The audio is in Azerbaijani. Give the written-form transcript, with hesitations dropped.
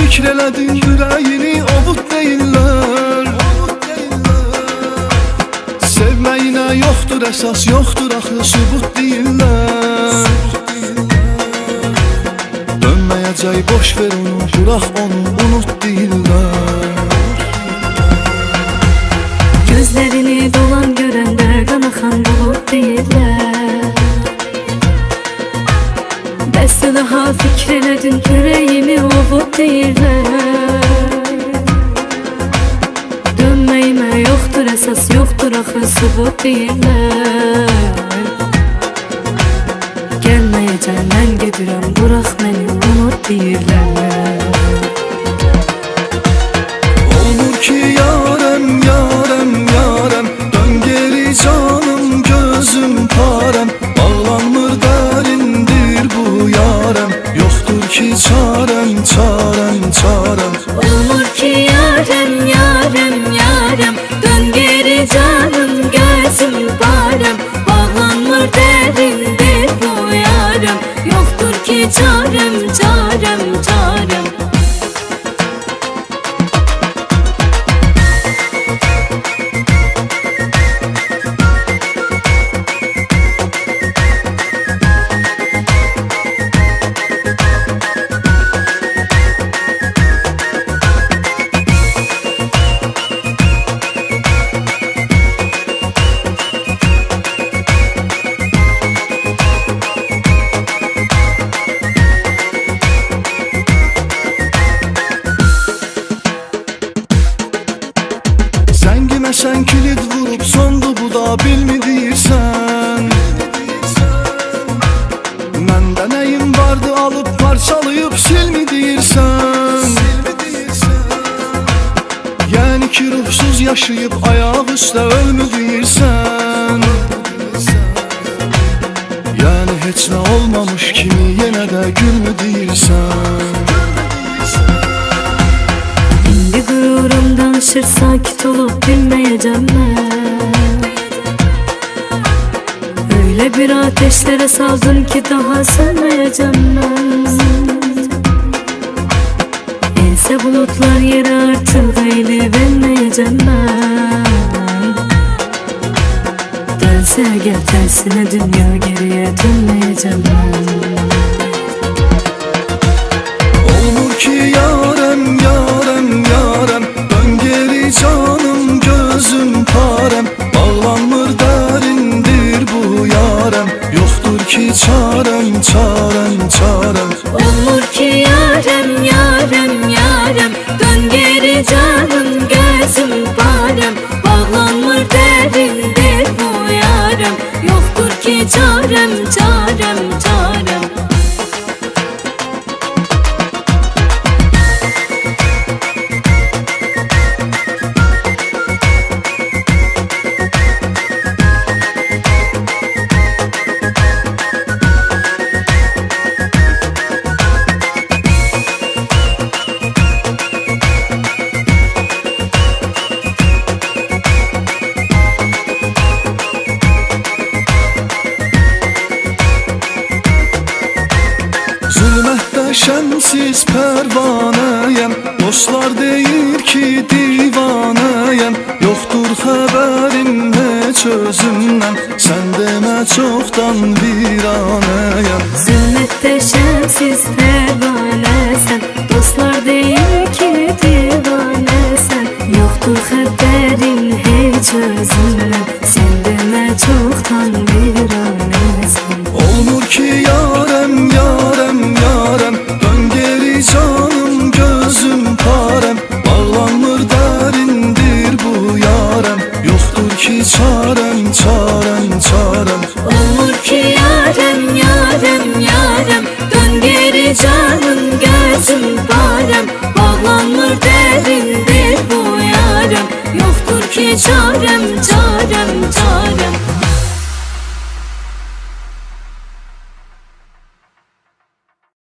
fikr elədin ürəyini ovut deyirlər. Sevməyinə yoxdur əsas, yoxdur axı sübut deyirlər. Dönməyəcək boş ver onu, bırax onu, unut deyirlər. Gözlərini dolan görəndə qanaxan bulud deyirlər. Bəs daha fikr elədin ürəyimi ovut deyirlər. Dönməyimə yoxdur əsas, yoxdur axı sübut deyirlər. Gəlməyəcəm, mən gedirəm, bırax məni, unut deyirlər. Olmur ki yarəm, yarəm, yarəm, dön geri canım, gözüm parəm. Bağlanmır dərindir bu yarəm, yoxdur ki çarəm, çarəm, çarəm. Olmur ki yarəm, yarəm, yarəm, dön geri canım, gözüm parəm. Bağlanmır dərindir bu yarəm, yoxdur ki çarəm, çarəm, çarəm. Zəngimə sən kilid vurub sondu bu da bilmi deyirsən. Məndə nəyim vardı alıb parçalayıb silmi deyirsən. Yəni ki ruhsuz yaşayıb ayaq üstə ölmü deyirsən. Yəni heç nə olmamış kimi yenə də gülmü deyirsən. İndi qürurumdan aşır sakit olub bilməyəcəm mən. Öyle bir ateşlere saldın ki daha sönməyəcəm mən. Ensə bulutlar yere artıq eylib enməyəcəm mən. Dönsə əgər tərsinə dünya geriyə dönməyəcəm mən. Olmur ki yarəm, yarəm, yarəm, dön geri canım, gözüm parəm. Bağlanmır dərindir bu yarəm, yoxdur ki çarəm, çarəm, çarəm. Olmur ki yarəm, yarəm, yarəm, dön geri canım, gözüm parəm. Bağlanmır dərindir bu yarəm, yoxdur ki çarəm, çarəm, çarəm. Zülmətdə şəmsiz pərvanəyəm, dostlar deyir ki divanəyəm. Yoxdur xəbərim heç özümdən, sən demə çoxdan viranəyəm. Zülmətdə şəmsiz pərvanəsən, dostlar deyir ki divanəsən. Yoxdur xəbərin heç özündən, sən demə çoxdan viranəsən. Olmur ki yarəm, yarəm, yarəm, dön geri canım, gözüm parəm. Bağlanmır dərindir bu yarəm, yoxdur ki çarəm, çarəm, çarəm. Olmur ki yarəm, yarəm, yarəm, dön geri canım, gözüm parəm. Bağlanmır dərindir bu yarəm, yoxdur ki çarəm,